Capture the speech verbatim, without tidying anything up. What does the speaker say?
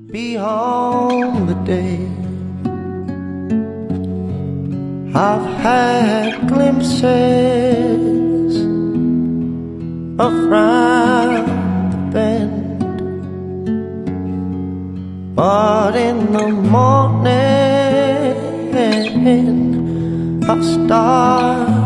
Beyond the day, I've had glimpses of round the bend, but in the morning I start